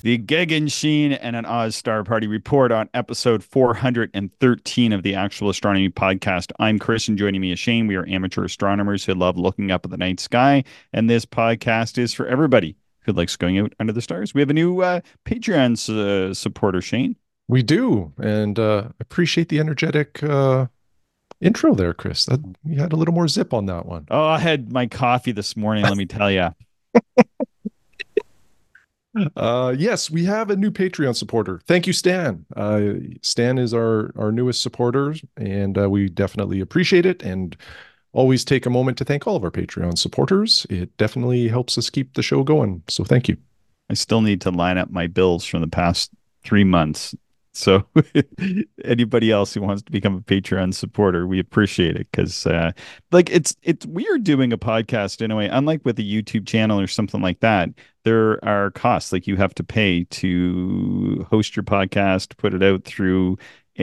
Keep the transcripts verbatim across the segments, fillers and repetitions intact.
the Geoghegan Sheen and an Oz Star Party report on episode four hundred thirteen of the Actual Astronomy Podcast. I'm Chris, and joining me is Shane. We are amateur astronomers who love looking up at the night sky, and this podcast is for everybody who likes going out under the stars. We have a new uh, Patreon uh, supporter, Shane. We do, and uh, appreciate the energetic uh, intro there, Chris. That you had a little more zip on that one. Oh, I had my coffee this morning, let me tell you. Uh, yes, we have a new Patreon supporter. Thank you, Stan. Uh, Stan is our our newest supporter, and uh, we definitely appreciate it. And always take a moment to thank all of our Patreon supporters. It definitely helps us keep the show going. So thank you. I still need to line up my bills from the past three months. So anybody else who wants to become a Patreon supporter, we appreciate it because uh, like it's it's weird doing a podcast in a way. Unlike with a YouTube channel or something like that, there are costs like you have to pay to host your podcast, put it out through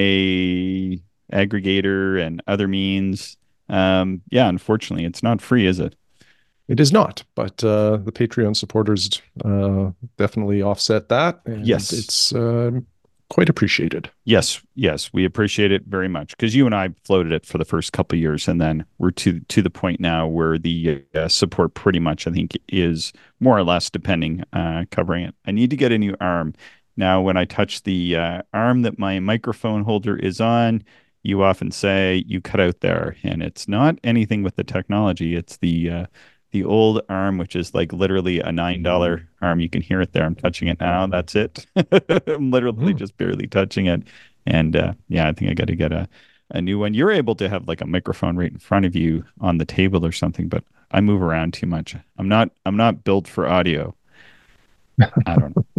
a aggregator and other means. Um, yeah, unfortunately, it's not free, is it? It is not, but uh, the Patreon supporters uh, definitely offset that, and Yes. it's uh, quite appreciated. Yes, yes, we appreciate it very much because you and I floated it for the first couple of years, and then we're to to the point now where the uh, support pretty much, I think, is more or less depending uh, covering it. I need to get a new arm now. When I touch the uh, arm that my microphone holder is on, you often say you cut out there, and it's not anything with the technology. It's the uh, the old arm, which is like literally a nine dollar arm. You can hear it there. I'm touching it now. That's it. I'm literally Hmm. just barely touching it. And uh, yeah, I think I got to get a, a new one. You're able to have like a microphone right in front of you on the table or something, but I move around too much. I'm not I'm not built for audio. I don't know.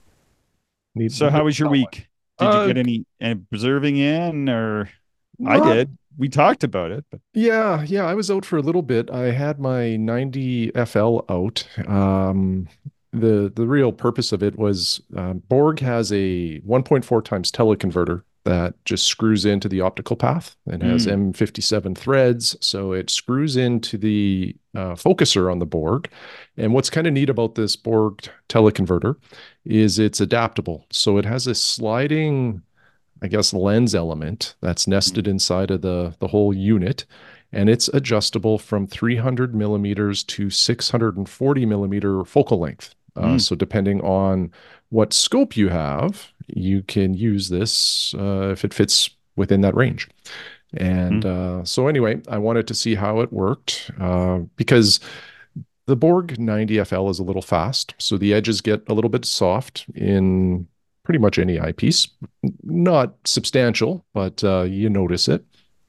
Need So need how was your someone. week? Did you Uh, get any, any preserving in or I not did. We talked about it, but Yeah, yeah, I was out for a little bit. I had my ninety F L out. Um, the the real purpose of it was uh, Borg has a one point four times teleconverter that just screws into the optical path and has mm, M fifty-seven threads. So it screws into the uh, focuser on the Borg. And what's kind of neat about this Borg teleconverter is it's adaptable. So it has a sliding, I guess, lens element that's mm, nested inside of the, the whole unit. And it's adjustable from three hundred millimeters to six hundred forty millimeter focal length. Uh, mm, so, depending on what scope you have, you can use this uh, if it fits within that range. And mm, uh, so, anyway, I wanted to see how it worked uh, because the Borg ninety F L is a little fast, so the edges get a little bit soft in pretty much any eyepiece. Not substantial, but uh, you notice it.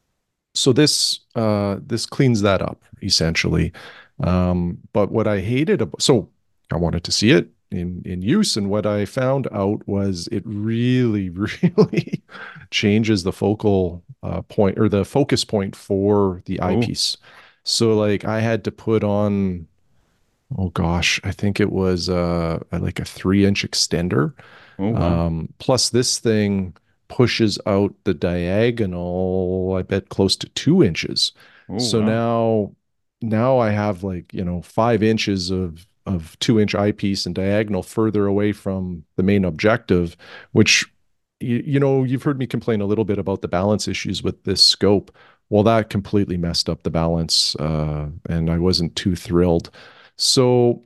So this uh, this cleans that up essentially. Um, but what I hated about, so I wanted to see it in in use, and what I found out was it really, really changes the focal uh, point or the focus point for the oh, eyepiece. So like I had to put on, oh gosh, I think it was uh like a three inch extender. oh, wow. Um, plus this thing pushes out the diagonal, I bet close to two inches. Oh, So wow. now now I have like, you know, five inches of of two inch eyepiece and diagonal further away from the main objective, which you, you know, you've heard me complain a little bit about the balance issues with this scope. Well, that completely messed up the balance, uh, and I wasn't too thrilled. So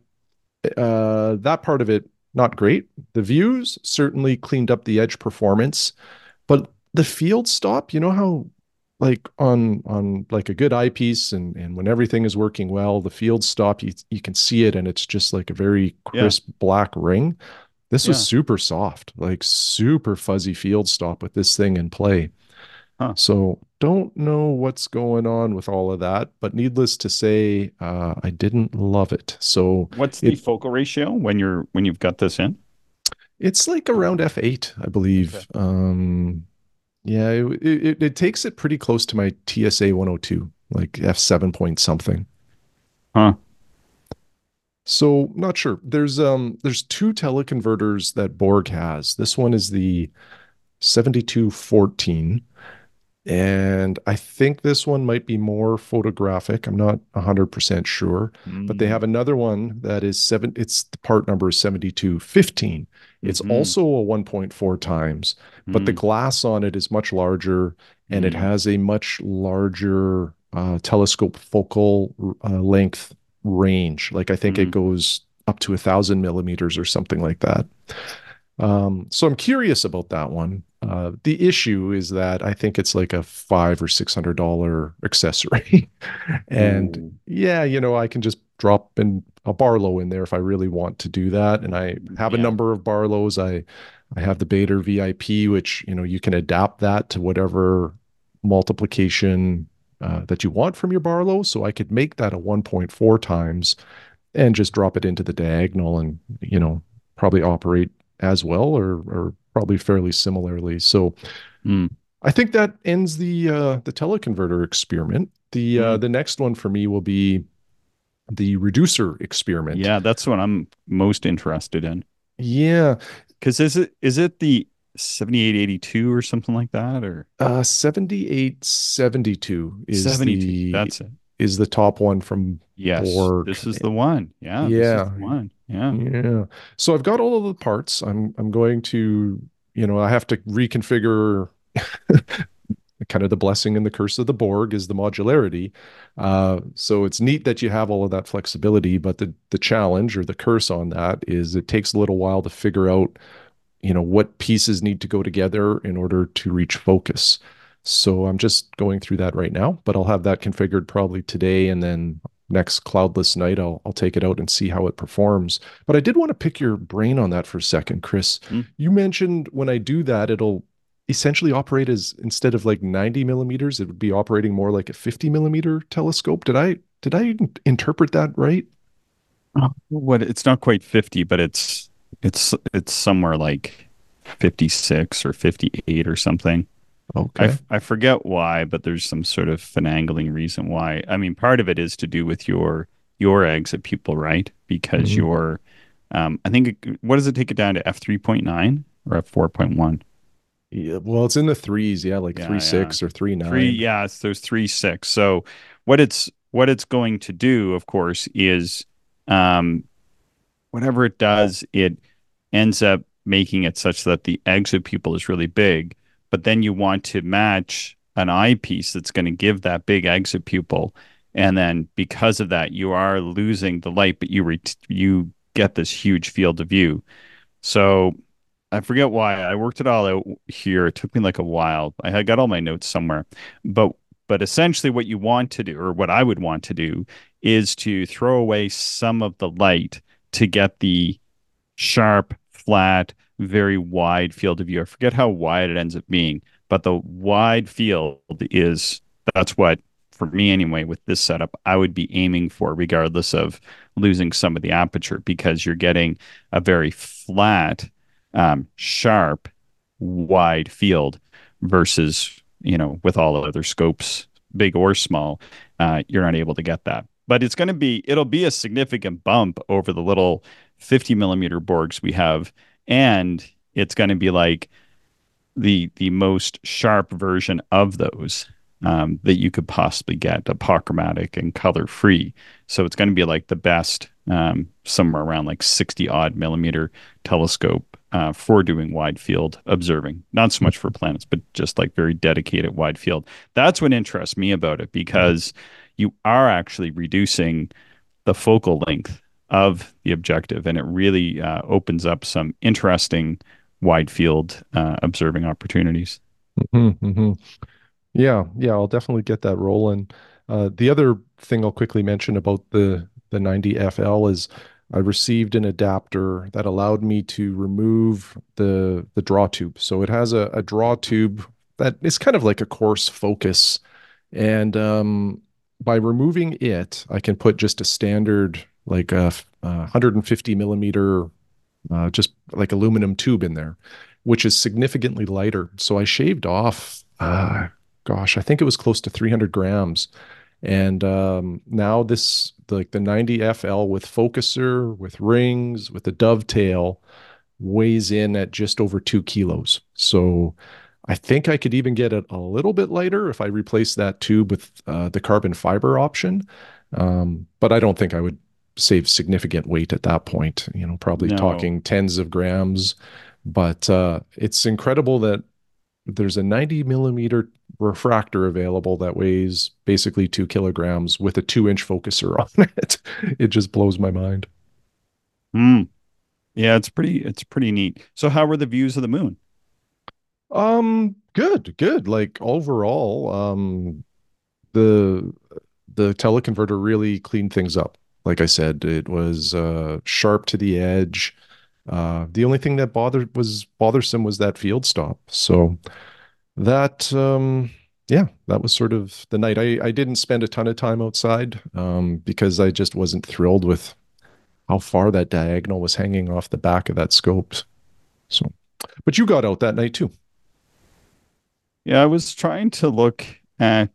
uh, that part of it, not great. The views certainly cleaned up the edge performance, but the field stop, you know how like on on like a good eyepiece and and when everything is working well, the field stop you you can see it and it's just like a very Yeah, crisp black ring. This was yeah. super soft, like super fuzzy field stop with this thing in play. Huh. So don't know what's going on with all of that, but needless to say, uh, I didn't love it. So What's the it focal ratio when you're when you've got this in? it's like around F eight, I Okay. believe. Um, yeah, it, it it takes it pretty close to my T S A one oh two, like F seven point something. Huh. So not sure. There's um there's two teleconverters that Borg has. This one is the seventy-two fourteen. And I think this one might be more photographic. I'm not one hundred percent sure, but they Mm. have another one that is seven. It's the part number is seventy-two fifteen. It's Hmm. also a one point four times, but the Mm. glass on it is much larger and it Mm. has a much larger uh, telescope focal uh, length range. Like I think it Mm. goes up to a thousand millimeters or something like that. Um, so I'm curious about that one. Uh, the issue is that I think it's like a five or six hundred dollar accessory, and Ooh. yeah, you know, I can just drop in a Barlow in there if I really want to do that. And I have a Yeah. number of Barlows. I I have the Baader V I P, which you know you can adapt that to whatever multiplication uh, that you want from your Barlow. So I could make that a one point four times and just drop it into the diagonal and you know probably operate as well or or probably fairly similarly. So Mm. I think that ends the uh, the teleconverter experiment. The uh, Mm. the next one for me will be the reducer experiment. Yeah, that's what I'm most interested in. Yeah, Because is it is it the seventy-eight eighty-two or something like that, or uh, seventy-eight seventy-two is seventy-two? the That's it. is the top one from Yes, Borg. this is the one. Yeah, this is Yeah, the one. Yeah. yeah. So I've got all of the parts. I'm I'm going to, you know, I have to reconfigure kind of the blessing and the curse of the Borg is the modularity. Uh, so it's neat that you have all of that flexibility, but the the challenge or the curse on that is it takes a little while to figure out, you know, what pieces need to go together in order to reach focus. So I'm just going through that right now, but I'll have that configured probably today, and then next cloudless night I'll I'll take it out and see how it performs. But I did want to pick your brain on that for a second, Chris. Mm. You mentioned when I do that, it'll essentially operate as instead of like ninety millimeters, it would be operating more like a fifty millimeter telescope. Did I did I interpret that right? Oh, what it's not quite fifty, but it's it's it's somewhere like fifty-six or fifty-eight or something. I, Okay. f- I forget why, but there's some sort of finagling reason why. I mean, part of it is to do with your your exit pupil, right? Because Mhm. your um, I think it, what does it take it down to f three point nine or f four point one? Yeah, well, it's in the threes, yeah, like three Yeah, yeah. six or three Three, nine. yeah, it's those three six. So what it's what it's going to do, of course, is um, whatever it does, it ends up making it such that the exit pupil is really big, but then you want to match an eyepiece that's going to give that big exit pupil. And then because of that, you are losing the light, but you re- you get this huge field of view. So I forget why I worked it all out here. It took me like a while. I had got all my notes somewhere, but but essentially what you want to do, or what I would want to do, is to throw away some of the light to get the sharp, flat, very wide field of view. I forget how wide it ends up being, but the wide field is that's what, for me anyway, with this setup, I would be aiming for, regardless of losing some of the aperture, because you're getting a very flat, um, sharp, wide field versus, you know, with all other scopes, big or small, uh, you're not able to get that. But it's going to be, it'll be a significant bump over the little fifty millimeter Borgs we have. And it's going to be like the the most sharp version of those um, that you could possibly get, apochromatic and color free. So it's going to be like the best, um, somewhere around like sixty odd millimeter telescope uh, for doing wide field observing. Not so much for planets, but just like very dedicated wide field. That's what interests me about it, because you are actually reducing the focal length of the objective, and it really uh, opens up some interesting wide field uh, observing opportunities. Mm-hmm, mm-hmm. Yeah, yeah, I'll definitely get that rolling. Uh, the other thing I'll quickly mention about the the ninety F L is I received an adapter that allowed me to remove the the draw tube. So it has a, a draw tube that is kind of like a coarse focus, and um, by removing it, I can put just a standard like a, a one hundred fifty millimeter uh, just like aluminum tube in there, which is significantly lighter. So I shaved off, uh, gosh, I think it was close to three hundred grams. And um, now this, like the ninety F L with focuser, with rings, with the dovetail, weighs in at just over two kilos. So I think I could even get it a little bit lighter if I replace that tube with uh, the carbon fiber option. Um, but I don't think I would save significant weight at that point, you know, probably No. talking tens of grams. But uh, it's incredible that there's a ninety millimeter refractor available that weighs basically two kilograms with a two inch focuser on it. It just blows my mind. Mm. Yeah, it's pretty it's pretty neat. So how were the views of the moon? Um, good, good. Like overall, um, the the teleconverter really cleaned things up. Like I said, it was uh, sharp to the edge. Uh, the only thing that bothered was bothersome was that field stop. So that, um, yeah, that was sort of the night. I, I didn't spend a ton of time outside um, because I just wasn't thrilled with how far that diagonal was hanging off the back of that scope. So, but you got out that night too. Yeah, I was trying to look at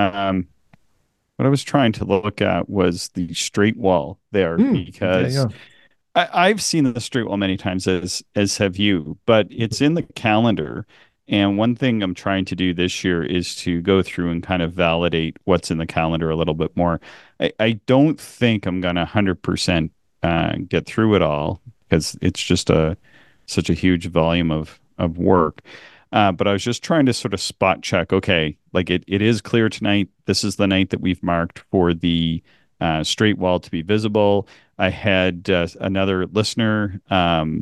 um what I was trying to look at was the straight wall there Mm, yeah, because yeah. I, I've seen the straight wall many times as as have you, but it's in the calendar. And one thing I'm trying to do this year is to go through and kind of validate what's in the calendar a little bit more. I, I don't think I'm gonna one hundred percent uh, get through it all because it's just a such a huge volume of of work. Uh, but I was just trying to sort of spot check. Okay, like it, it is clear tonight. This is the night that we've marked for the uh, straight wall to be visible. I had uh, another listener um,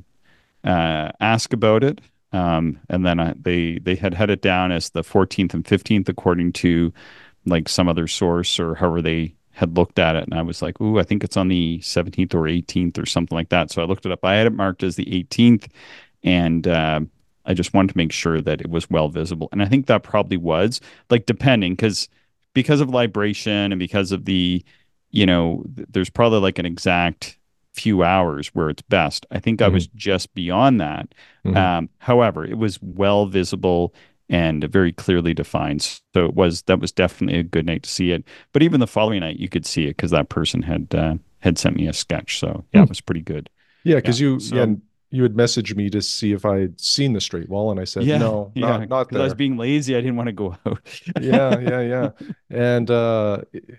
uh, ask about it, um, and then I, they they had had it down as the fourteenth and fifteenth, according to like some other source or however they had looked at it. And I was like, "Ooh, I think it's on the seventeenth or eighteenth or something like that." So I looked it up. I had it marked as the eighteenth, and uh, I just wanted to make sure that it was well visible. And I think that probably was like depending because because of libration and because of the you know, th- there's probably like an exact few hours where it's best. I think I Hmm. was just beyond that. Hmm. Um, however, it was well visible and very clearly defined. So it was that was definitely a good night to see it. But even the following night, you could see it because that person had uh, had sent me a sketch. So yeah, Hmm. it was pretty good. Yeah, Yeah. because you, yeah, So you had messaged me to see if I had seen the straight wall, and I said yeah, no, yeah, not not because I was there. being lazy, I didn't want to go out. Yeah, yeah, yeah. And uh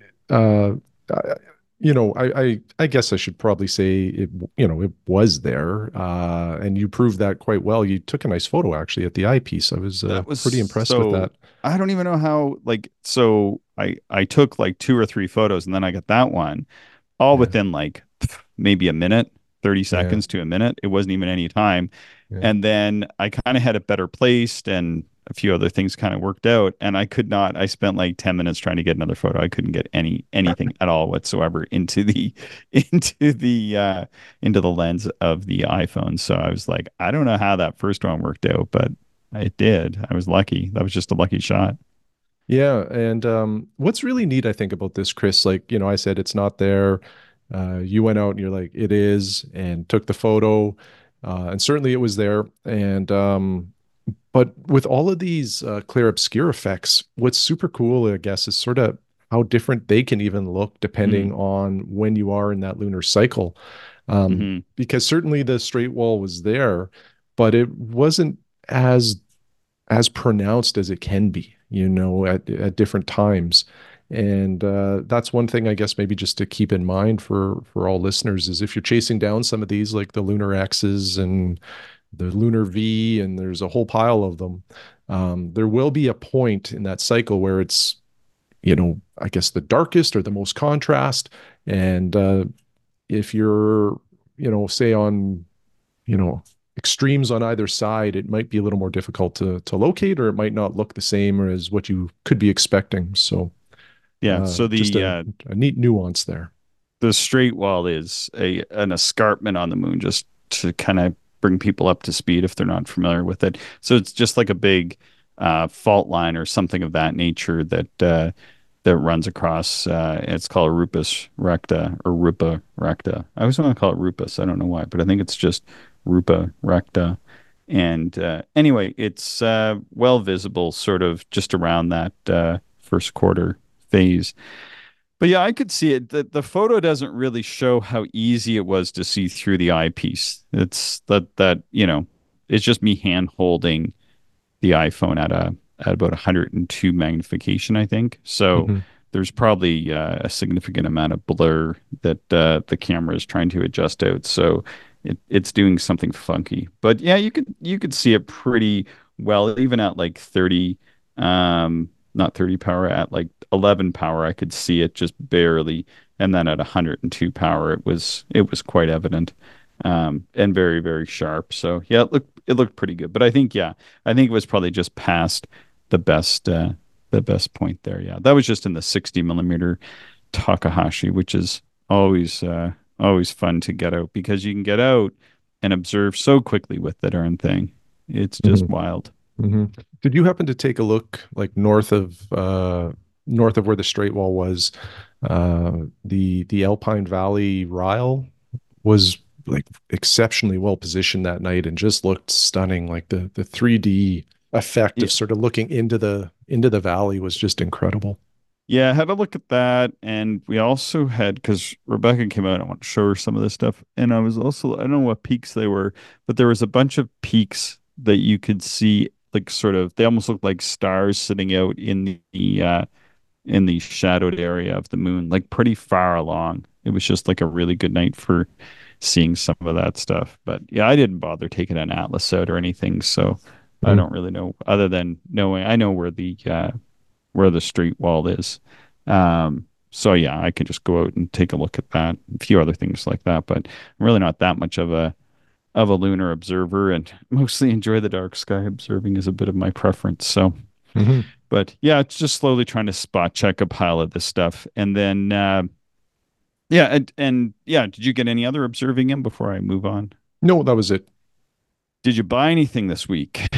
uh I- you know, I, I I guess I should probably say it, you know, it was there. Uh and you proved that quite well. You took a nice photo actually at the eyepiece. I was uh, That was pretty impressed with so that. I don't even know how like so I I took like two or three photos and then I got that one all Yeah. within like maybe a minute, thirty Yeah. seconds to a minute. It wasn't even any time. Yeah. And then I kind of had it better placed and a few other things kind of worked out. And I could not, I spent like ten minutes trying to get another photo. I couldn't get any anything at all whatsoever into the into the uh into the lens of the iPhone. So I was like, I don't know how that first one worked out, but it did. I was lucky. That was just a lucky shot. Yeah, and um, what's really neat, I think, about this, Chris, like, you know, I said it's not there. Uh, you went out and you're like, it is, and took the photo, uh, and certainly it was there. And um, but with all of these uh, clear obscure effects, what's super cool, I guess, is sort of how different they can even look Mm-hmm. depending on when you are in that lunar cycle. Um, Mm-hmm. because certainly the straight wall was there, but it wasn't as as pronounced as it can be, you know, at, at different times. And uh, that's one thing, I guess, maybe just to keep in mind for for all listeners is if you're chasing down some of these, like the lunar X's and the lunar V, and there's a whole pile of them, um, there will be a point in that cycle where it's, you know, I guess the darkest or the most contrast. And uh, if you're, you know, say on you know extremes on either side, it might be a little more difficult to to locate, or it might not look the same or as what you could be expecting. So Yeah. uh, So just the a, uh a neat nuance there. the straight wall is a an escarpment on the moon just to kind of bring people up to speed if they're not familiar with it. So it's just like a big uh, fault line or something of that nature that uh, that runs across. Uh, it's called Rupus recta or Rupa recta. I always want to call it Rupus. I don't know why, but I think it's just Rupa recta. And uh, anyway, it's uh, well visible, sort of just around that uh, first quarter phase. But yeah, I could see it. The, the photo doesn't really show how easy it was to see through the eyepiece. It's that that, you know, it's just me hand holding the iPhone at a at about one hundred two magnification, I think. So Hmm. there's probably uh, a significant amount of blur that uh, the camera is trying to adjust out. So it, it's doing something funky. But yeah, you could you could see it pretty well, even at like thirty, um, not thirty power, at like eleven power, I could see it just barely. And then at one hundred two power, it was it was quite evident, um, and very, very sharp. So yeah, it looked it looked pretty good. But I think yeah, I think it was probably just past the best uh, the best point there. Yeah, that was just in the sixty millimeter Takahashi, which is always uh, always fun to get out because you can get out and observe so quickly with the darn thing. It's just Mhm. wild. Mhm. Did you happen to take a look like north of uh north of where the Straight Wall was? Uh the the Alpine Valley Ryle was like exceptionally well positioned that night and just looked stunning. Like the the three D effect Yeah, of sort of looking into the into the valley was just incredible. yeah. I had a look at that, and we also had because Rebecca came out. I want to show her some of this stuff, and I was also I don't know what peaks they were, but there was a bunch of peaks that you could see, like sort of they almost looked like stars sitting out in the uh, in the shadowed area of the moon, like pretty far along. It was just like a really good night for seeing some of that stuff. But yeah, I didn't bother taking an atlas out or anything, so I Mm. don't really know other than knowing I know where the uh, where the street wall is. Um, so yeah, I can just go out and take a look at that, a few other things like that. But I'm really not that much of a of a lunar observer, and mostly enjoy the dark sky. Observing is a bit of my preference. So Mhm. but yeah, it's just slowly trying to spot check a pile of this stuff. And then, uh, yeah, and, and yeah, did you get any other observing in before I move on? No, that was it. Did you buy anything this week?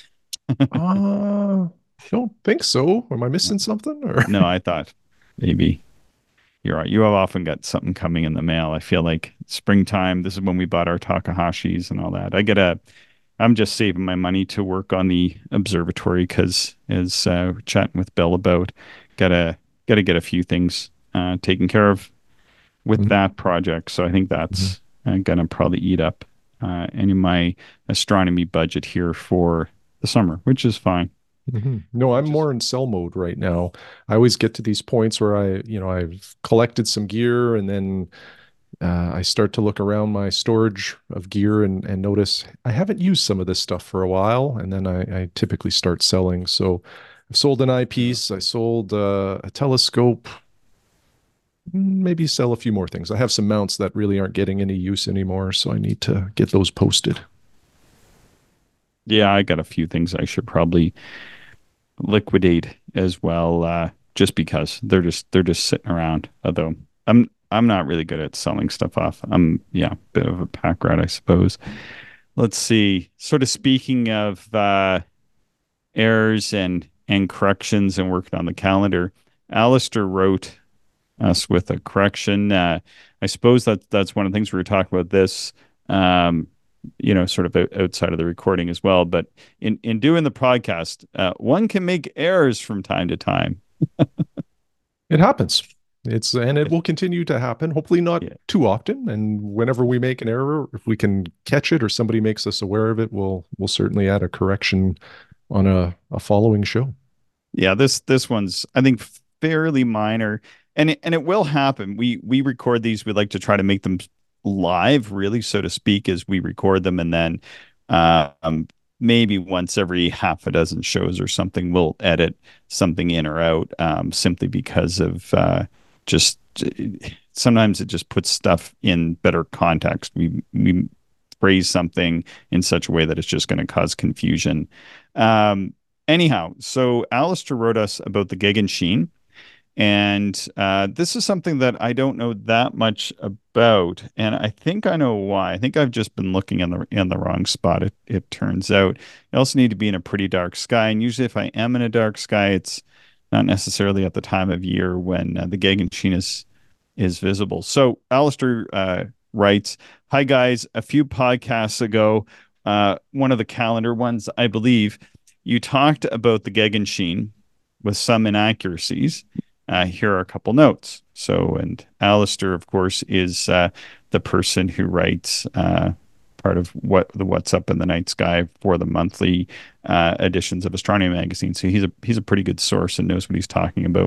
Uh, don't think so. Am I missing something? Or No, I thought maybe you're right. You have often got something coming in the mail. I feel like springtime, this is when we bought our Takahashis and all that. I get a, I'm just saving my money to work on the observatory because, as uh, chatting with Bill about, gotta gotta get a few things uh, taken care of with Mhm. that project. So I think Mhm. that's uh, going to probably eat up uh, any of my astronomy budget here for the summer, which is fine. Mhm. No, I'm Which is more in sell mode right now. I always get to these points where I, you know, I've collected some gear and then uh, I start to look around my storage of gear and, and notice I haven't used some of this stuff for a while. And then I, I typically start selling. So I've sold an yeah. eyepiece, I sold uh, a telescope, maybe sell a few more things. I have some mounts that really aren't getting any use anymore. So I need to get those posted. Yeah, I got a few things I should probably liquidate as well, uh, just because they're just they're just sitting around. Although I'm I'm not really good at selling stuff off. I'm yeah, a bit of a pack rat, I suppose. Let's see. Sort of speaking of uh, errors and and corrections and working on the calendar, Alistair wrote us with a correction. Uh, I suppose that that's one of the things we were talking about this, um, you know, sort of outside of the recording as well. But in in doing the podcast, uh, one can make errors from time to time. It happens. It's and it will continue to happen. Hopefully not Yeah, too often. And whenever we make an error, if we can catch it or somebody makes us aware of it, we'll we'll certainly add a correction on a, a following show. yeah. This this one's I think fairly minor, and it, and it will happen. We we record these. We like to try to make them live, really, so to speak, as we record them, and then uh, um, maybe once every half a dozen shows or something, we'll edit something in or out, um, simply because of uh, just sometimes it just puts stuff in better context. We we phrase something in such a way that it's just going to cause confusion. Um, anyhow, so Alistair wrote us about the Gegenschein, and uh, this is something that I don't know that much about, and I think I know why. I think I've just been looking in the in the wrong spot. It it turns out I also need to be in a pretty dark sky, and usually if I am in a dark sky, it's not necessarily at the time of year when uh, the Gegenschein is is visible. So Alistair uh, writes, "Hi guys, a few podcasts ago, uh, one of the calendar ones, I believe, you talked about the Gegenschein with some inaccuracies. Uh, here are a couple notes. So, and Alistair, of course, is uh, the person who writes uh, part of what the What's Up in the Night Sky for the monthly uh, editions of Astronomy magazine. So he's a he's a pretty good source and knows what he's talking about.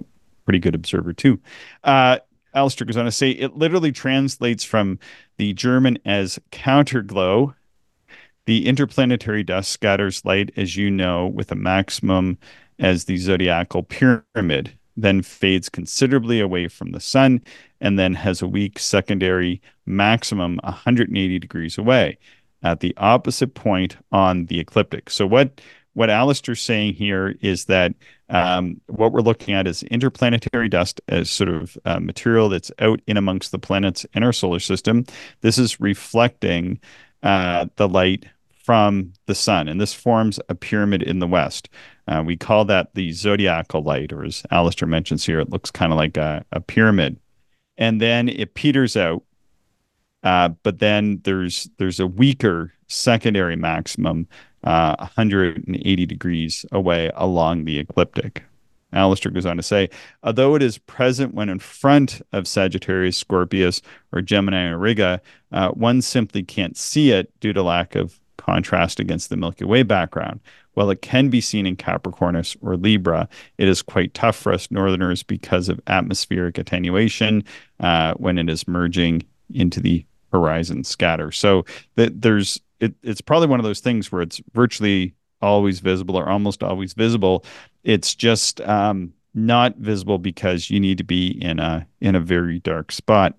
pretty good observer too. Uh, Alistair goes on to say it literally translates from the German as counterglow. The interplanetary dust scatters light, as you know, with a maximum as the zodiacal pyramid, then fades considerably away from the sun, and then has a weak secondary maximum one hundred eighty degrees away at the opposite point on the ecliptic. So what what Alistair's saying here is that um, what we're looking at is interplanetary dust as sort of uh, material that's out in amongst the planets in our solar system. This is reflecting uh, the light from the sun, and this forms a pyramid in the west. Uh, we call that the zodiacal light, or as Alistair mentions here, it looks kind of like a, a pyramid. And then it peters out, uh, but then there's there's a weaker secondary maximum, uh, one hundred eighty degrees away along the ecliptic. Alistair goes on to say, although it is present when in front of Sagittarius, Scorpius, or Gemini Auriga, uh, one simply can't see it due to lack of contrast against the Milky Way background. While it can be seen in Capricornus or Libra, it is quite tough for us Northerners because of atmospheric attenuation uh, when it is merging into the horizon scatter. So th- there's it, it's probably one of those things where it's virtually always visible or almost always visible. It's just um, not visible because you need to be in a in a very dark spot.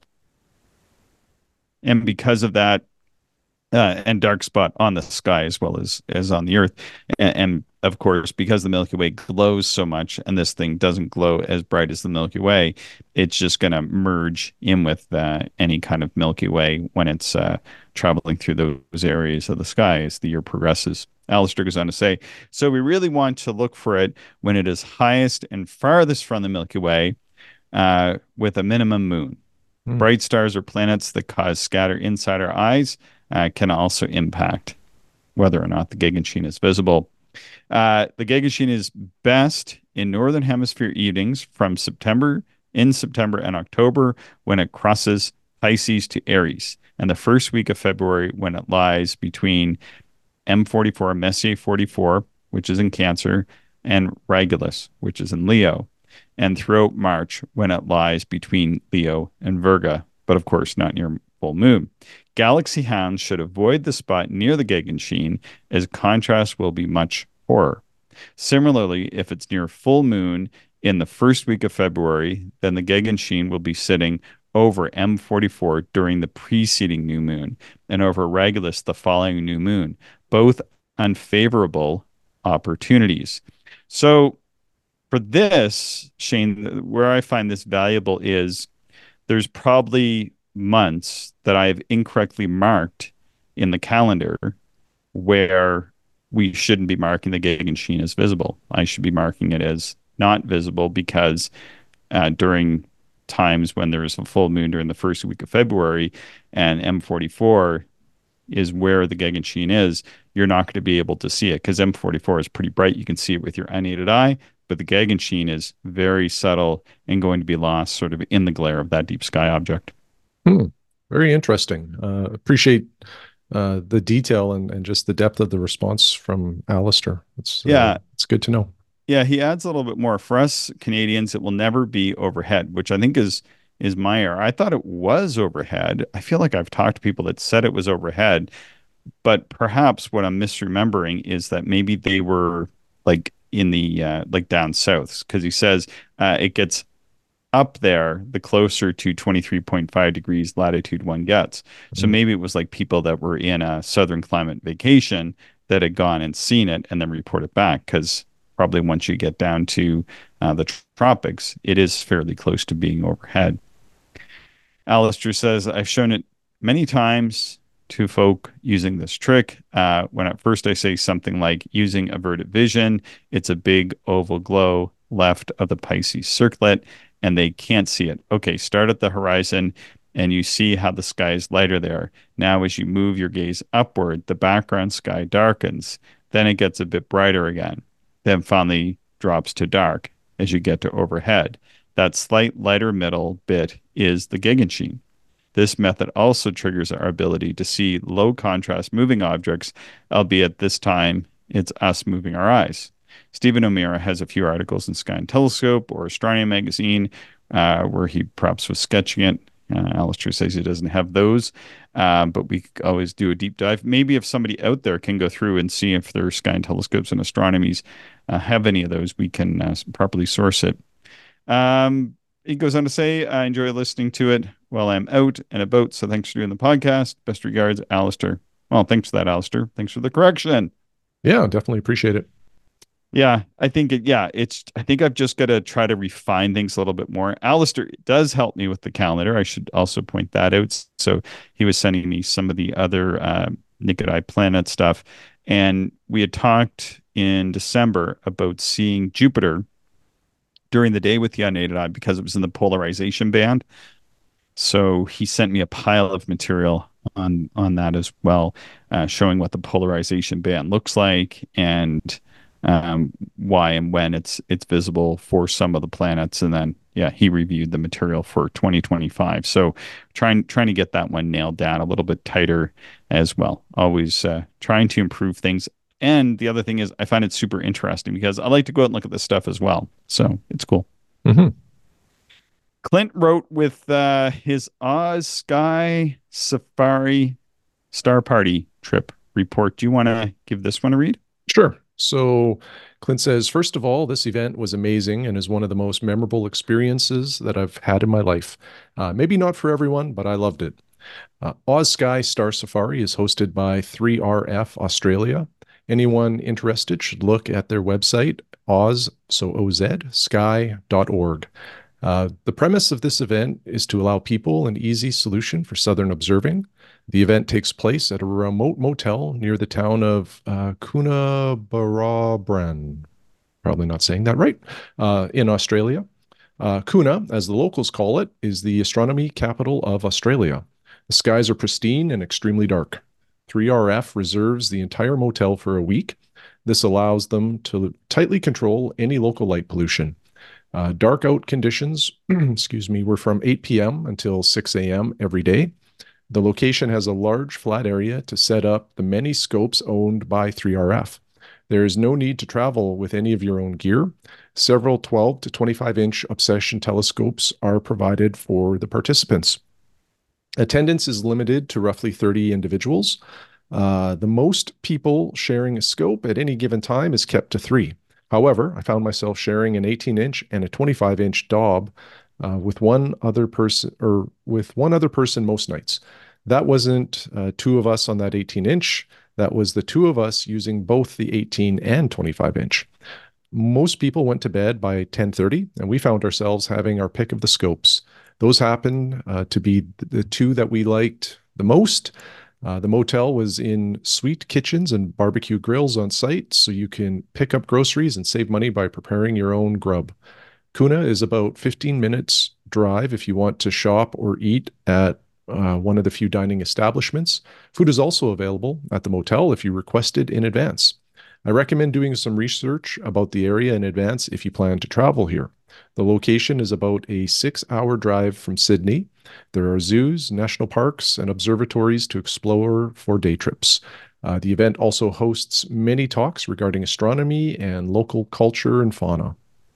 And because of that, uh, and dark spot on the sky as well as as on the Earth, and, and of course, because the Milky Way glows so much, and this thing doesn't glow as bright as the Milky Way, it's just going to merge in with uh, any kind of Milky Way when it's uh, traveling through those areas of the sky as the year progresses. Alistair goes on to say, so we really want to look for it when it is highest and farthest from the Milky Way, uh, with a minimum moon. Mm. Bright stars or planets that cause scatter inside our eyes uh, can also impact whether or not the Gegenschein is visible. Uh, the Gegenschein is best in Northern Hemisphere evenings from September, in September and October, when it crosses Pisces to Aries, and the first week of February when it lies between M forty-four, Messier forty-four, which is in Cancer, and Regulus, which is in Leo, and throughout March when it lies between Leo and Virgo, but of course not near full moon. Galaxy hounds should avoid the spot near the Gegenschein, as contrast will be much poorer. Similarly, if it's near full moon in the first week of February, then the Gegenschein will be sitting over M forty-four during the preceding new moon and over Regulus the following new moon, both unfavorable opportunities. So for this, Shane, where I find this valuable is there's probably months that I've incorrectly marked in the calendar where we shouldn't be marking the Gegenschein as visible. I should be marking it as not visible because uh, during times when there is a full moon during the first week of February and M forty-four is where the Gegenschein is, you're not going to be able to see it because M forty-four is pretty bright. You can see it with your unaided eye, but the Gegenschein is very subtle and going to be lost sort of in the glare of that deep sky object. Hmm. Very interesting. Uh, appreciate uh, the detail and, and just the depth of the response from Alistair. It's, yeah, uh, it's good to know. Yeah, he adds a little bit more. For us Canadians, it will never be overhead, which I think is is my error. I thought it was overhead. I feel like I've talked to people that said it was overhead, but perhaps what I'm misremembering is that maybe they were like in the uh, like down south, because he says uh, it gets up there the closer to twenty-three point five degrees latitude one gets. So mm-hmm. maybe it was like people that were in a southern climate vacation that had gone and seen it and then reported back, because probably once you get down to uh, the tropics, it is fairly close to being overhead. Alistair says, I've shown it many times to folk using this trick. Uh, when at first I say something like using averted vision, it's a big oval glow left of the Pisces circlet, and they can't see it. Okay, start at the horizon, and you see how the sky is lighter there. Now, as you move your gaze upward, the background sky darkens. Then it gets a bit brighter again. Then finally drops to dark as you get to overhead. That slight lighter middle bit is the Gegenschein. This method also triggers our ability to see low contrast moving objects, albeit this time it's us moving our eyes. Stephen O'Meara has a few articles in Sky and Telescope or Astronomy Magazine uh, where he perhaps was sketching it. Uh, Alistair says he doesn't have those, uh, but we always do a deep dive. Maybe if somebody out there can go through and see if their Sky and Telescopes and Astronomies uh, have any of those, we can uh, properly source it. Um, he goes on to say, I enjoy listening to it while I'm out and about. So thanks for doing the podcast. Best regards, Alistair. Well, thanks for that, Alistair. Thanks for the correction. Yeah, definitely appreciate it. Yeah, I think it, yeah, it's, I think I've just got to try to refine things a little bit more. Alistair does help me with the calendar. I should also point that out. So he was sending me some of the other uh, Naked Eye Planet stuff. And we had talked in December about seeing Jupiter during the day with the unaided eye because it was in the polarization band. So he sent me a pile of material on on that as well, uh, showing what the polarization band looks like and um, why and when it's it's visible for some of the planets. And then yeah, he reviewed the material for twenty twenty-five. So trying trying to get that one nailed down a little bit tighter as well. Always uh, trying to improve things. And the other thing is, I find it super interesting because I like to go out and look at this stuff as well. So it's cool. Mm-hmm. Clint wrote with uh, his Oz Sky Safari Star Party trip report. Do you want to give this one a read? Sure. So Clint says, first of all, this event was amazing and is one of the most memorable experiences that I've had in my life. Uh, maybe not for everyone, but I loved it. Uh, Oz Sky Star Safari is hosted by three R F Australia. Anyone interested should look at their website, Oz, so O Z, sky dot org. Uh, the premise of this event is to allow people an easy solution for southern observing. The event takes place at a remote motel near the town of uh, Coonabarabran, probably not saying that right, uh, in Australia. Uh, Coona, as the locals call it, is the astronomy capital of Australia. The skies are pristine and extremely dark. three R F reserves the entire motel for a week. This allows them to tightly control any local light pollution. Uh, dark out conditions, excuse me, were from eight p.m. until six a.m. every day. The location has a large flat area to set up the many scopes owned by three R F. There is no need to travel with any of your own gear. Several twelve to twenty-five inch obsession telescopes are provided for the participants. Attendance is limited to roughly thirty individuals. Uh, the most people sharing a scope at any given time is kept to three. However, I found myself sharing an eighteen inch and a twenty-five inch Daub uh, with one other person, or with one other person most nights. That wasn't uh, two of us on that eighteen inch. That was the two of us using both the eighteen and twenty-five inch. Most people went to bed by ten thirty, and we found ourselves having our pick of the scopes. Those happened uh, to be the two that we liked the most. Uh, the motel was in suite kitchens and barbecue grills on site, so you can pick up groceries and save money by preparing your own grub. Coona is about fifteen minutes drive if you want to shop or eat at uh, one of the few dining establishments. Food is also available at the motel if you requested in advance. I recommend doing some research about the area in advance if you plan to travel here. The location is about a six-hour drive from Sydney. There are zoos, national parks, and observatories to explore for day trips. Uh, the event also hosts many talks regarding astronomy and local culture and fauna.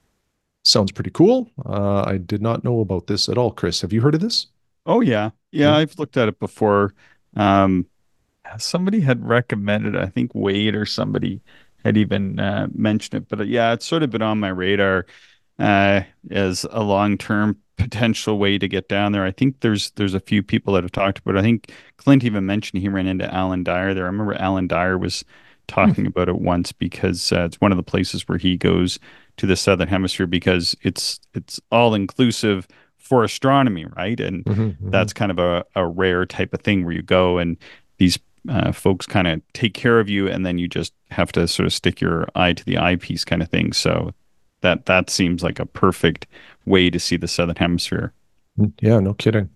Sounds pretty cool. Uh, I did not know about this at all. Chris, have you heard of this? Oh yeah, yeah. Yeah. I've looked at it before. Um, somebody had recommended, I think Wade or somebody had even uh, mentioned it, but uh, yeah, it's sort of been on my radar uh, as a long-term potential way to get down there. I think there's there's a few people that have talked about it. I think Clint even mentioned he ran into Alan Dyer there. I remember Alan Dyer was talking about it once because uh, it's one of the places where he goes to the Southern Hemisphere because it's it's all inclusive for astronomy, right? And Mm-hmm, mm-hmm. that's kind of a, a rare type of thing where you go and these uh, folks kind of take care of you, and then you just have to sort of stick your eye to the eyepiece kind of thing. So that that seems like a perfect way to see the Southern Hemisphere. Yeah, no kidding.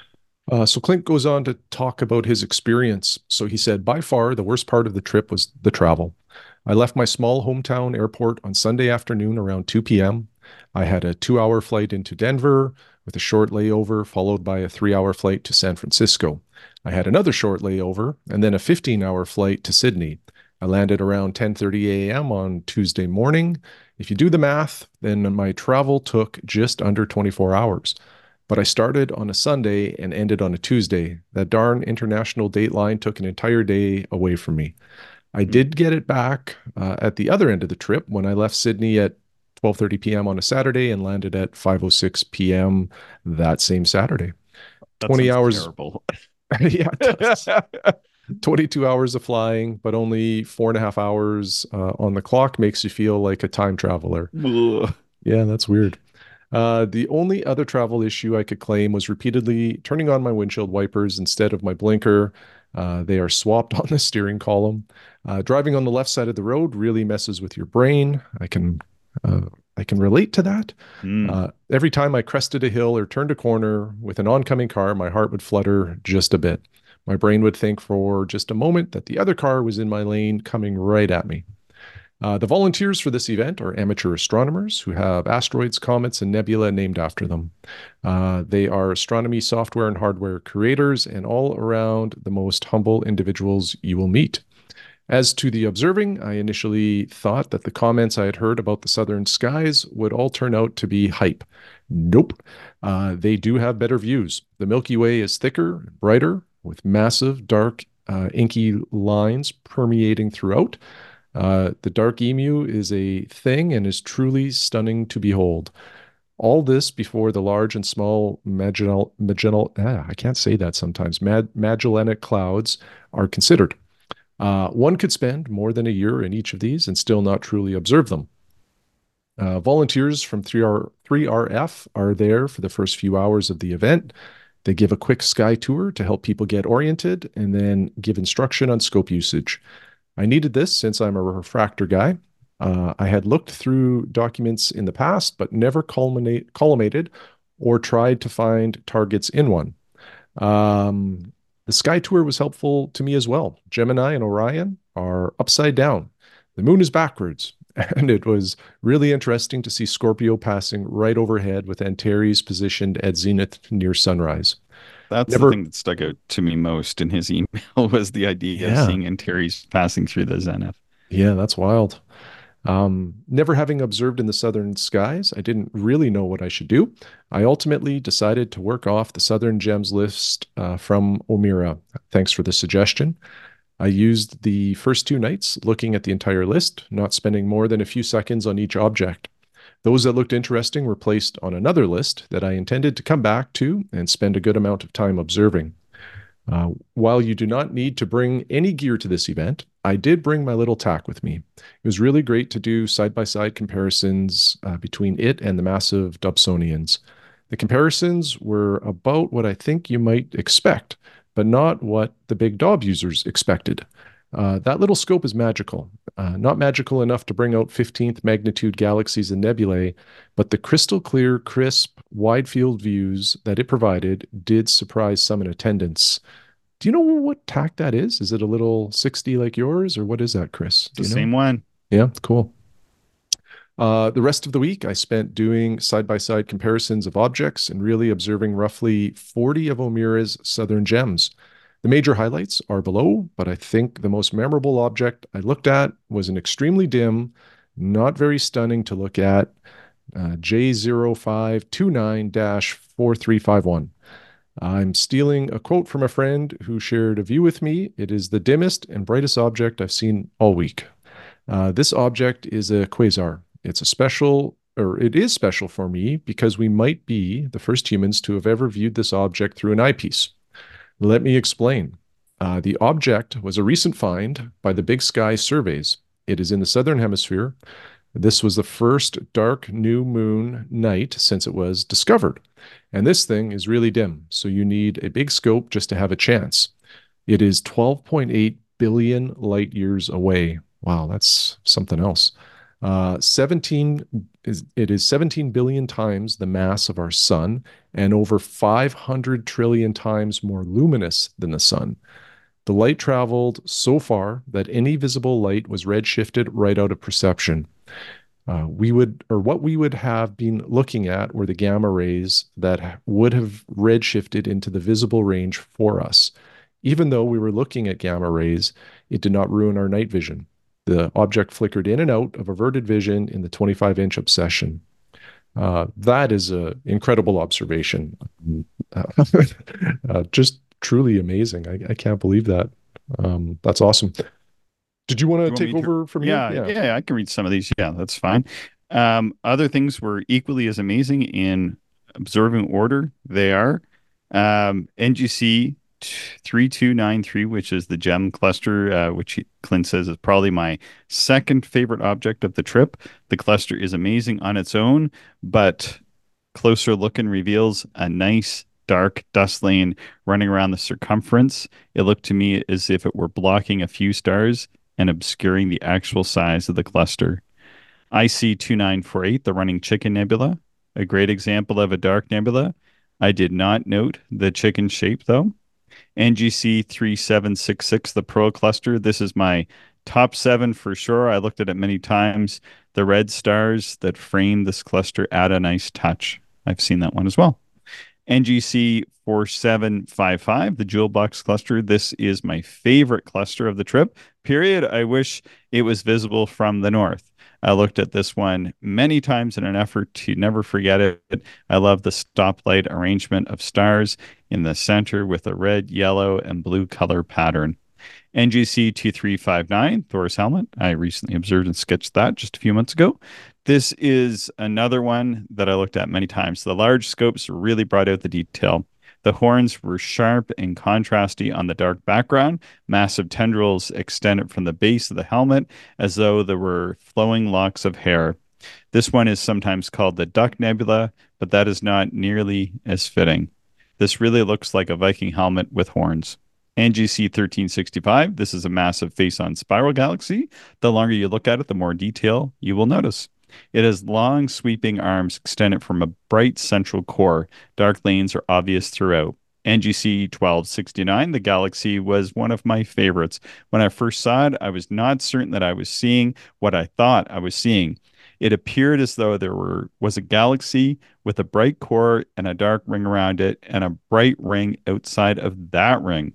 Uh, so Clint goes on to talk about his experience. So he said, by far, the worst part of the trip was the travel. I left my small hometown airport on Sunday afternoon around two p.m. I had a two-hour flight into Denver with a short layover followed by a three-hour flight to San Francisco. I had another short layover and then a fifteen-hour flight to Sydney. I landed around ten thirty a m on Tuesday morning. If you do the math, then my travel took just under twenty-four hours. But I started on a Sunday and ended on a Tuesday. That darn international dateline took an entire day away from me. I did get it back uh, at the other end of the trip when I left Sydney at twelve thirty p m on a Saturday and landed at five oh six p m that same Saturday. That twenty sounds hours. terrible. Yeah, it does. twenty-two hours of flying, but only four and a half hours uh, on the clock makes you feel like a time traveler. Ugh. Yeah, that's weird. Uh, the only other travel issue I could claim was repeatedly turning on my windshield wipers instead of my blinker. Uh, they are swapped on the steering column. Uh, driving on the left side of the road really messes with your brain. I can uh, I can relate to that. Mm. Uh, every time I crested a hill or turned a corner with an oncoming car, my heart would flutter just a bit. My brain would think for just a moment that the other car was in my lane coming right at me. Uh, the volunteers for this event are amateur astronomers who have asteroids, comets, and nebula named after them. Uh, they are astronomy software and hardware creators and all around the most humble individuals you will meet. As to the observing, I initially thought that the comments I had heard about the southern skies would all turn out to be hype. Nope. Uh, they do have better views. The Milky Way is thicker, brighter, with massive, dark, uh, inky lines permeating throughout. Uh, the dark emu is a thing and is truly stunning to behold. All this before the large and small Magellan, Magellan ah, I can't say that sometimes, Mag, Magellanic clouds are considered. Uh, one could spend more than a year in each of these and still not truly observe them. Uh, volunteers from three R F are there for the first few hours of the event. They give a quick sky tour to help people get oriented and then give instruction on scope usage. I needed this since I'm a refractor guy. Uh, I had looked through documents in the past, but never culminate, collimated or tried to find targets in one. Um, the sky tour was helpful to me as well. Gemini and Orion are upside down. The moon is backwards. And it was really interesting to see Scorpio passing right overhead with Antares positioned at zenith near sunrise. That's the Never, thing that stuck out to me most in his email was the idea of yeah, seeing Antares passing through the zenith. yeah, that's wild. Um, never having observed in the southern skies, I didn't really know what I should do. I ultimately decided to work off the Southern Gems list uh, from Omira. Thanks for the suggestion. I used the first two nights looking at the entire list, not spending more than a few seconds on each object. Those that looked interesting were placed on another list that I intended to come back to and spend a good amount of time observing. Uh, while you do not need to bring any gear to this event, I did bring my little tack with me. It was really great to do side-by-side comparisons uh, between it and the massive Dobsonians. The comparisons were about what I think you might expect, but not what the big Dob users expected. Uh, that little scope is magical. Uh, not magical enough to bring out fifteenth magnitude galaxies and nebulae, but the crystal clear, crisp, wide field views that it provided did surprise some in attendance. Do you know what tack that is? Is it a little sixty like yours, or what is that, Chris? Do The you know? same one. Yeah, cool. Uh, the rest of the week, I spent doing side-by-side comparisons of objects and really observing roughly forty of Omira's southern gems. The major highlights are below, but I think the most memorable object I looked at was an extremely dim, not very stunning to look at, uh, J zero five two nine four three five one. I'm stealing a quote from a friend who shared a view with me. It is the dimmest and brightest object I've seen all week. Uh, this object is a quasar. It's a special, or it is special for me because we might be the first humans to have ever viewed this object through an eyepiece. Let me explain. Uh, the object was a recent find by the Big Sky surveys. It is in the southern hemisphere. This was the first dark new moon night since it was discovered. And this thing is really dim, so you need a big scope just to have a chance. It is twelve point eight billion light years away. Wow, that's something else. Uh, seventeen is it is seventeen billion times the mass of our sun and over five hundred trillion times more luminous than the sun. The light traveled so far that any visible light was redshifted right out of perception. Uh, we would, or what we would have been looking at were the gamma rays that would have redshifted into the visible range for us. Even though we were looking at gamma rays, it did not ruin our night vision. The object flickered in and out of averted vision in the twenty-five inch obsession. Uh, that is an incredible observation. uh, just truly amazing. I, I can't believe that. Um, that's awesome. Did you want Do to you want take me to? over from here? Yeah, Yeah. yeah, I can read some of these. Yeah, that's fine. Um, other things were equally as amazing in observing order. They are um, N G C three two nine three, which is the gem cluster, uh, which he, Clint says is probably my second favorite object of the trip. The cluster is amazing on its own, but closer looking reveals a nice dark dust lane running around the circumference. It looked to me as if it were blocking a few stars and obscuring the actual size of the cluster. I C two nine four eight, the Running Chicken Nebula, a great example of a dark nebula. I did not note the chicken shape though. N G C three seven six six, the Pearl Cluster. This is my top seven for sure. I looked at it many times. The red stars that frame this cluster add a nice touch. I've seen that one as well. N G C four seven five five, the Jewel Box cluster. This is my favorite cluster of the trip, period. I wish it was visible from the north. I looked at this one many times in an effort to never forget it. I love the stoplight arrangement of stars in the center with a red, yellow, and blue color pattern. N G C two three five nine, Thor's helmet. I recently observed and sketched that just a few months ago. This is another one that I looked at many times. The large scopes really brought out the detail. The horns were sharp and contrasty on the dark background. Massive tendrils extended from the base of the helmet as though there were flowing locks of hair. This one is sometimes called the Duck Nebula, but that is not nearly as fitting. This really looks like a Viking helmet with horns. N G C thirteen sixty-five, this is a massive face-on spiral galaxy. The longer you look at it, the more detail you will notice. It has long, sweeping arms extended from a bright central core. Dark lanes are obvious throughout. N G C twelve sixty-nine, the galaxy, was one of my favorites. When I first saw it, I was not certain that I was seeing what I thought I was seeing. It appeared as though there were was a galaxy with a bright core and a dark ring around it, and a bright ring outside of that ring.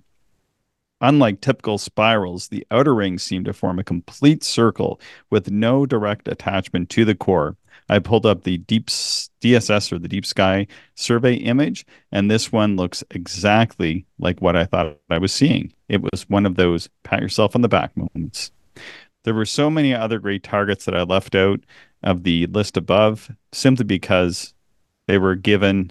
Unlike typical spirals, the outer rings seem to form a complete circle with no direct attachment to the core. I pulled up the deep D S S, or the Deep Sky Survey image, and this one looks exactly like what I thought I was seeing. It was one of those pat yourself on the back moments. There were so many other great targets that I left out of the list above simply because they were given,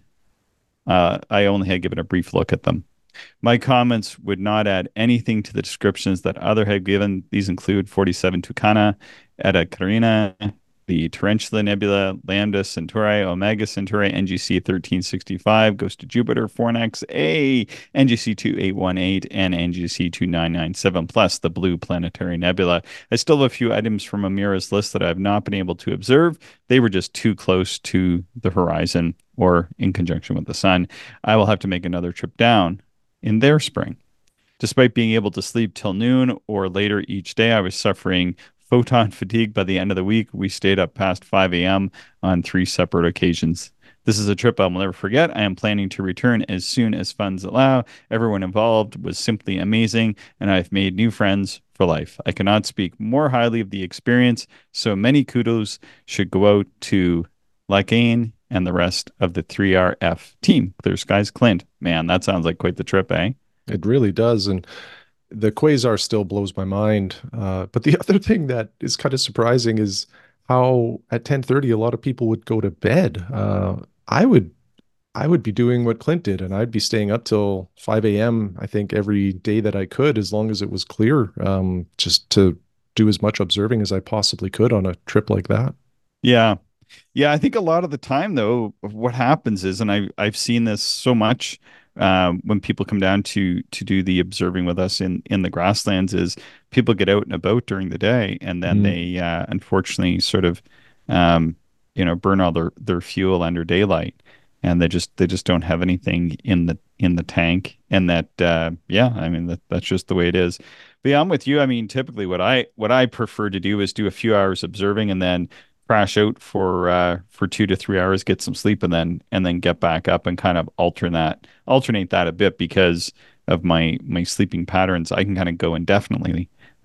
uh, I only had given a brief look at them. My comments would not add anything to the descriptions that other had given. These include forty-seven Tucana, Eta Carina, the Tarantula Nebula, Lambda Centauri, Omega Centauri, N G C thirteen sixty-five, Ghost of Jupiter, Fornax A, N G C two eight one eight, and N G C two nine nine seven, plus the Blue Planetary Nebula. I still have a few items from Amira's list that I have not been able to observe. They were just too close to the horizon or in conjunction with the sun. I will have to make another trip down in their spring. Despite being able to sleep till noon or later each day, I was suffering photon fatigue by the end of the week. We stayed up past five a m on three separate occasions. This is a trip I will never forget. I am planning to return as soon as funds allow. Everyone involved was simply amazing, and I've made new friends for life. I cannot speak more highly of the experience, so many kudos should go out to Lacane and the rest of the three R F team. Clear Skies Clint. Man, that sounds like quite the trip, eh? It really does. And the quasar still blows my mind. Uh, but the other thing that is kind of surprising is how at ten thirty a lot of people would go to bed. Uh, I would I would be doing what Clint did, and I'd be staying up till five a m, I think, every day that I could, as long as it was clear, um, just to do as much observing as I possibly could on a trip like that. Yeah. Yeah, I think a lot of the time though, what happens is, and I I've seen this so much um, when people come down to to do the observing with us in in the grasslands, is people get out and about during the day, and then Mm. they uh, unfortunately sort of um, you know burn all their their fuel under daylight, and they just they just don't have anything in the in the tank, and that uh, yeah, I mean that that's just the way it is. But yeah, I'm with you. I mean, typically what I what I prefer to do is do a few hours observing and then crash out for uh for two to three hours, get some sleep, and then and then get back up and kind of alternate that alternate that a bit because of my my sleeping patterns. I can kind of go indefinitely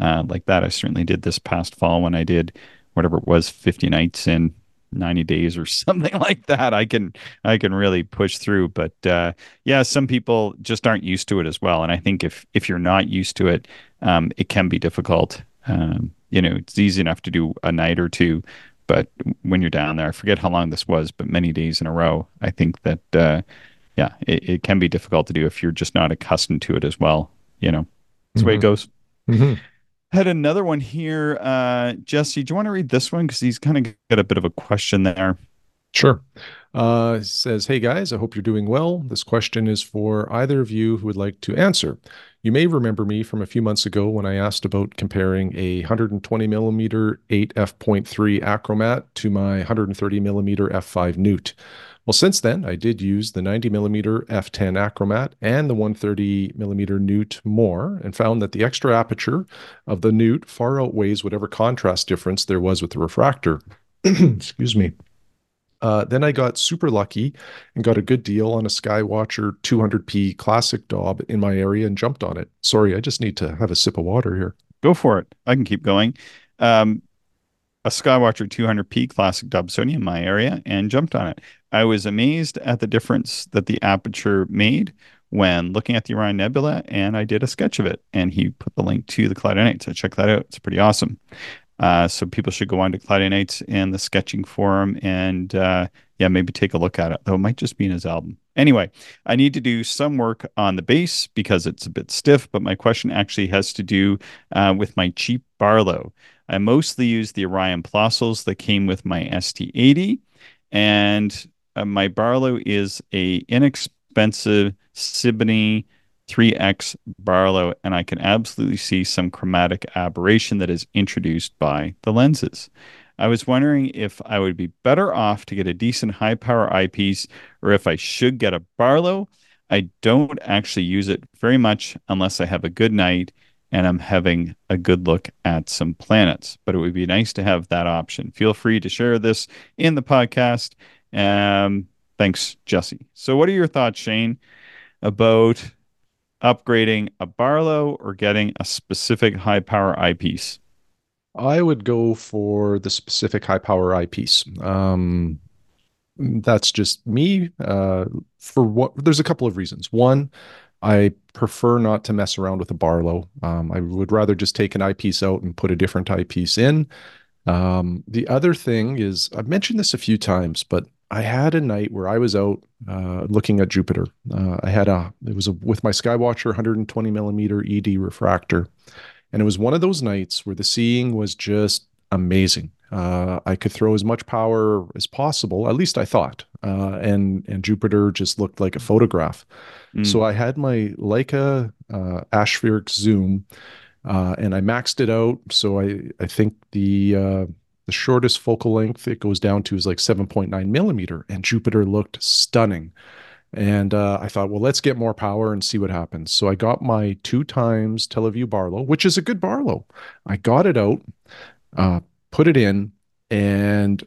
uh, like that. I certainly did this past fall when I did whatever it was, fifty nights in ninety days or something like that. I can I can really push through. But uh, yeah, some people just aren't used to it as well. And I think if if you're not used to it, um, it can be difficult. Um, you know, it's easy enough to do a night or two, but when you're down there, I forget how long this was, but many days in a row. I think that uh, yeah, it, it can be difficult to do if you're just not accustomed to it as well. You know, that's the way it Hmm. goes. Hmm. Had another one here. Uh, Jesse, do you want to read this one? Because he's kind of got a bit of a question there. Sure. Uh, it says, hey guys, I hope you're doing well. This question is for either of you who would like to answer. You may remember me from a few months ago when I asked about comparing a one hundred twenty millimeter eight f point three Acromat to my one hundred thirty millimeter f five Newt. Well, since then, I did use the ninety millimeter f ten Acromat and the one hundred thirty millimeter Newt more and found that the extra aperture of the Newt far outweighs whatever contrast difference there was with the refractor. Excuse me. Uh, then I got super lucky and got a good deal on a Skywatcher two hundred p classic Daub in my area and jumped on it. Sorry, I just need to have a sip of water here. Go for it. I can keep going. Um, a Skywatcher two hundred p classic Dobsoni in my area and jumped on it. I was amazed at the difference that the aperture made when looking at the Orion Nebula, and I did a sketch of it. And he put the link to the Cloudy Night, so check that out. It's pretty awesome. Uh, so people should go on to Cloudy Nights and the sketching forum and uh, yeah, maybe take a look at it. Though it might just be in his album. Anyway, I need to do some work on the base because it's a bit stiff, but my question actually has to do uh, with my cheap Barlow. I mostly use the Orion Plössls that came with my S T eighty, and uh, my Barlow is a inexpensive Siboney three X Barlow, and I can absolutely see some chromatic aberration that is introduced by the lenses. I was wondering if I would be better off to get a decent high power eyepiece or if I should get a Barlow. I don't actually use it very much unless I have a good night and I'm having a good look at some planets, but it would be nice to have that option. Feel free to share this in the podcast. Um, thanks, Jesse. So, what are your thoughts, Shane, about upgrading a Barlow or getting a specific high power eyepiece? I would go for the specific high power eyepiece. Um, that's just me. Uh, for what there's a couple of reasons. One, I prefer not to mess around with a Barlow. Um, I would rather just take an eyepiece out and put a different eyepiece in. Um, the other thing is, I've mentioned this a few times, but I had a night where I was out uh, looking at Jupiter. Uh, I had a, it was a, with my Skywatcher one hundred twenty millimeter E D refractor. And it was one of those nights where the seeing was just amazing. Uh, I could throw as much power as possible, at least I thought. Uh, and, and Jupiter just looked like a photograph. So Mm, I had my Leica uh, aspheric zoom uh, and I maxed it out. So I, I think the uh, the shortest focal length it goes down to is like seven point nine millimeter, and Jupiter looked stunning. And uh, I thought, well, let's get more power and see what happens. So I got my two times Teleview Barlow, which is a good Barlow. I got it out, uh, put it in, and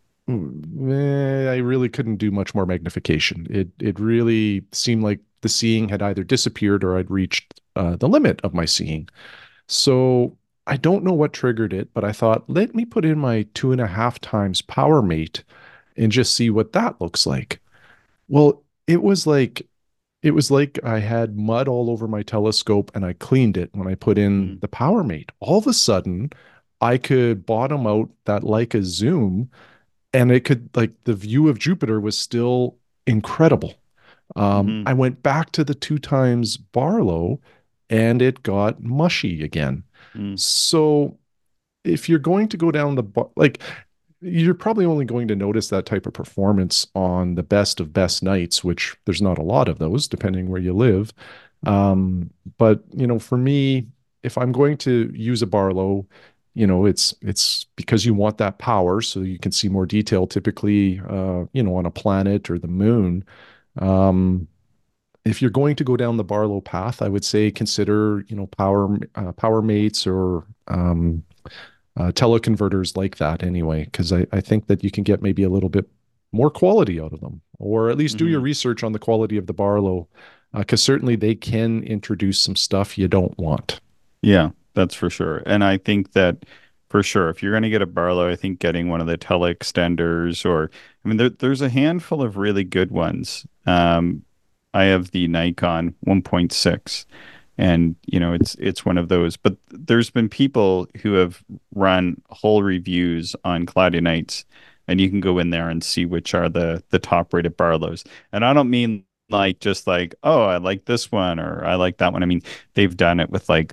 mm, eh, I really couldn't do much more magnification. It it really seemed like the seeing had either disappeared or I'd reached uh, the limit of my seeing. So I don't know what triggered it, but I thought, let me put in my two and a half times Power Mate and just see what that looks like. Well, it was like it was like I had mud all over my telescope and I cleaned it when I put in mm, the Power Mate. All of a sudden, I could bottom out that Leica zoom and it could like the view of Jupiter was still incredible. Um, mm-hmm, I went back to the two times Barlow and it got mushy again. mm, So if you're going to go down the like you're probably only going to notice that type of performance on the best of best nights, which there's not a lot of those depending where you live. Um, but you know, for me, if I'm going to use a Barlow, you know, it's it's because you want that power so you can see more detail, typically uh, you know, on a planet or the moon. Um, if you're going to go down the Barlow path, I would say consider, you know, power uh, power mates or um, uh, teleconverters like that anyway, because I, I think that you can get maybe a little bit more quality out of them, or at least do your mm-hmm. research on the quality of the Barlow, because uh, certainly they can introduce some stuff you don't want. Yeah, That's for sure. And I think that for sure, if you're going to get a Barlow, I think getting one of the teleextenders or, I mean, there, there's a handful of really good ones. Um, I have the Nikon one point six, and you know, it's it's one of those. But there's been people who have run whole reviews on Cloudy Nights, and you can go in there and see which are the the top rated Barlows. And I don't mean like just like, oh, I like this one or I like that one. I mean, they've done it with like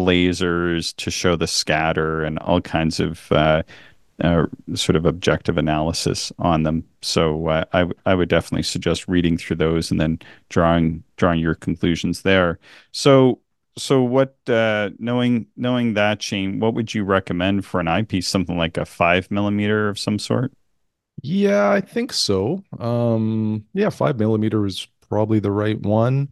lasers to show the scatter and all kinds of uh, uh, sort of objective analysis on them. So uh, I w- I would definitely suggest reading through those and then drawing drawing your conclusions there. So so what uh, knowing knowing that, Shane, what would you recommend for an eyepiece? Something like a five millimeter of some sort? Yeah, I think so. Um, yeah, five millimeter is probably the right one.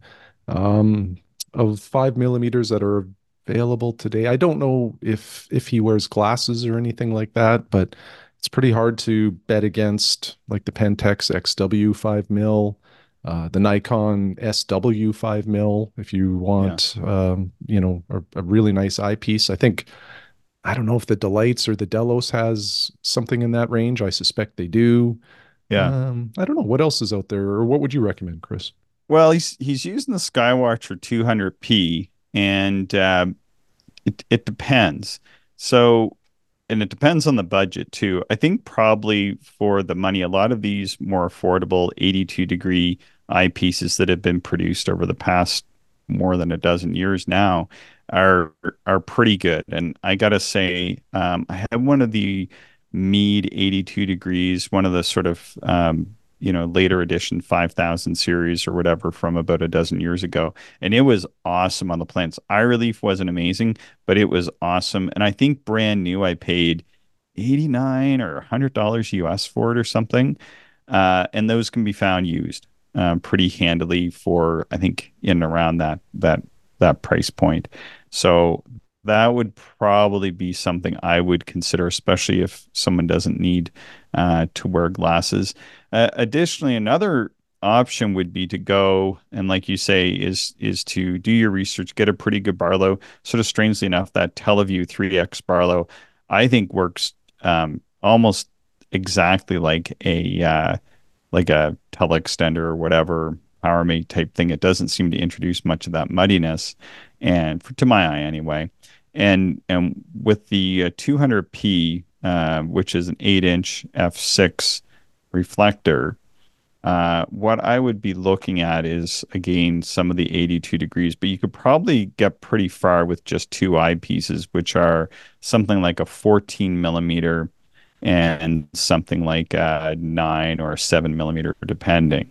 Um, of five millimeters that are available today, I don't know if if he wears glasses or anything like that, but it's pretty hard to bet against like the Pentax X W five mil, uh, the Nikon S W five mil. If you Yeah, want, um, you know, a, a really nice eyepiece, I think I don't know if the Delights or the Delos has something in that range. I suspect they do. yeah. Um, I don't know what else is out there, or what would you recommend, Chris? Well, he's he's using the Skywatcher two hundred p, and uh, it it depends. So, and it depends on the budget too. I think probably for the money, a lot of these more affordable eighty-two degree eyepieces that have been produced over the past more than a dozen years now are are pretty good. And I gotta say, um, I have one of the Meade eighty-two degrees, one of the sort of um, you know later edition five thousand series or whatever from about a dozen years ago, and it was awesome on the plants. Eye relief wasn't amazing, but it was awesome. And I think brand new, I paid eighty-nine or one hundred dollars U S for it or something. Uh, and those can be found used um, pretty handily for, I think, in and around that that that price point. So that would probably be something I would consider, especially if someone doesn't need uh, to wear glasses. Uh, additionally, another option would be to go and, like you say, is is to do your research, get a pretty good Barlow. Sort of strangely enough, that Teleview three X Barlow, I think works um, almost exactly like a uh, like a teleextender or whatever PowerMate type thing. It doesn't seem to introduce much of that muddiness, and for, to my eye anyway. And and with the uh, two hundred p, uh, which is an eight inch f six reflector, uh, what I would be looking at is again some of the eighty-two degrees, but you could probably get pretty far with just two eyepieces, which are something like a fourteen millimeter and something like a nine or a seven millimeter, depending.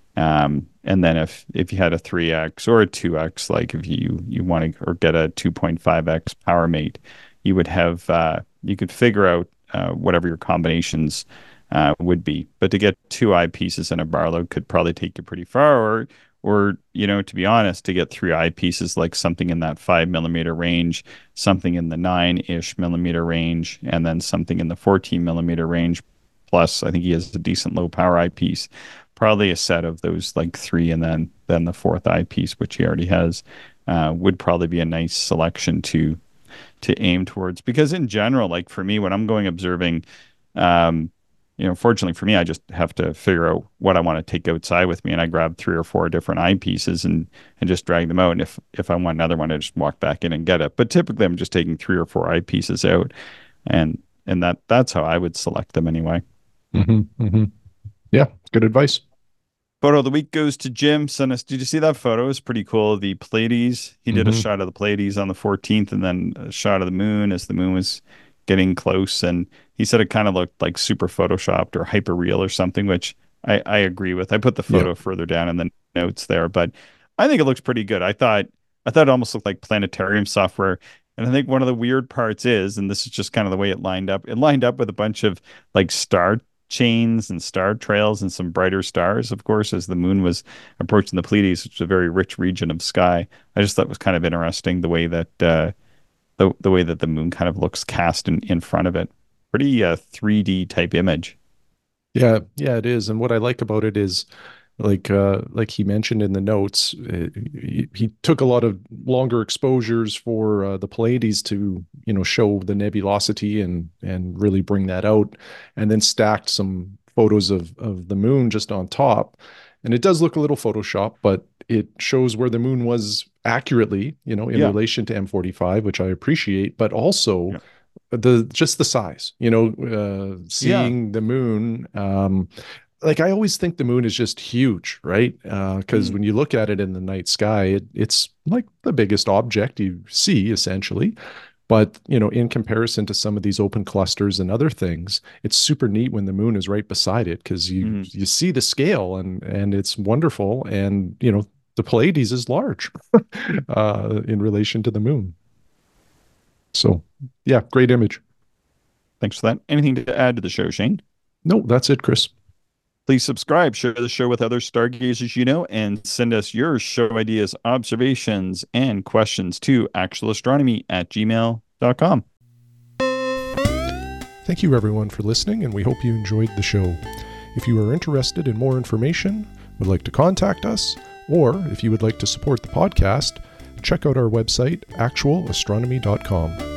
Um, and then if if you had a three X or a two X, like if you you want to or get a two point five X PowerMate, you would have uh, you could figure out uh, whatever your combinations uh, would be. But to get two eyepieces in a Barlow could probably take you pretty far, or or you know, to be honest, to get three eyepieces like something in that five millimeter range, something in the nine-ish millimeter range, and then something in the fourteen millimeter range. Plus, I think he has a decent low power eyepiece, probably a set of those like three, and then then the fourth eyepiece, which he already has, uh, would probably be a nice selection to to aim towards. Because in general, like for me, when I'm going observing, um, you know, fortunately for me, I just have to figure out what I want to take outside with me, and I grab three or four different eyepieces and and just drag them out. And if if I want another one, I just walk back in and get it. But typically, I'm just taking three or four eyepieces out, and and that that's how I would select them anyway. Hmm. Hmm. Yeah, good advice. Photo of the week goes to Jim. Sent us. Did you see that photo? It's pretty cool. The Pleiades. He did a Hmm. shot of the Pleiades on the fourteenth, and then a shot of the moon as the moon was getting close. And he said it kind of looked like super photoshopped or hyper real or something, which I, I agree with. I put the Yeah. photo further down in the notes there, but I think it looks pretty good. I thought I thought it almost looked like planetarium software. And I think one of the weird parts is, and this is just kind of the way it lined up, it lined up with a bunch of like star chains and star trails and some brighter stars, of course, as the moon was approaching the Pleiades, which is a very rich region of sky. I just thought it was kind of interesting the way that uh, the the way that the moon kind of looks cast in, in front of it. Pretty uh, three D type image. Yeah, yeah, it is. And what I like about it is like uh, like he mentioned in the notes, uh, he, he took a lot of longer exposures for uh, the Pleiades to, you know, show the nebulosity and and really bring that out, and then stacked some photos of of the moon just on top. And it does look a little Photoshop, but it shows where the moon was accurately, you know, in Yeah. relation to M forty-five, which I appreciate, but also Yeah. the just the size, you know, uh, Yeah. seeing the moon. Um, like I always think the moon is just huge, right? Because uh, Mm, when you look at it in the night sky, it, it's like the biggest object you see, essentially. But you know, in comparison to some of these open clusters and other things, it's super neat when the moon is right beside it because you mm. you see the scale and and it's wonderful. And you know, the Pleiades is large uh, in relation to the moon. So yeah, great image. Thanks for that. Anything to add to the show, Shane? No, that's it, Chris. Please subscribe, share the show with other stargazers you know, and send us your show ideas, observations, and questions to actualastronomy at gmail dot com. Thank you, everyone, for listening, and we hope you enjoyed the show. If you are interested in more information, would like to contact us, or if you would like to support the podcast, check out our website, actual astronomy dot com.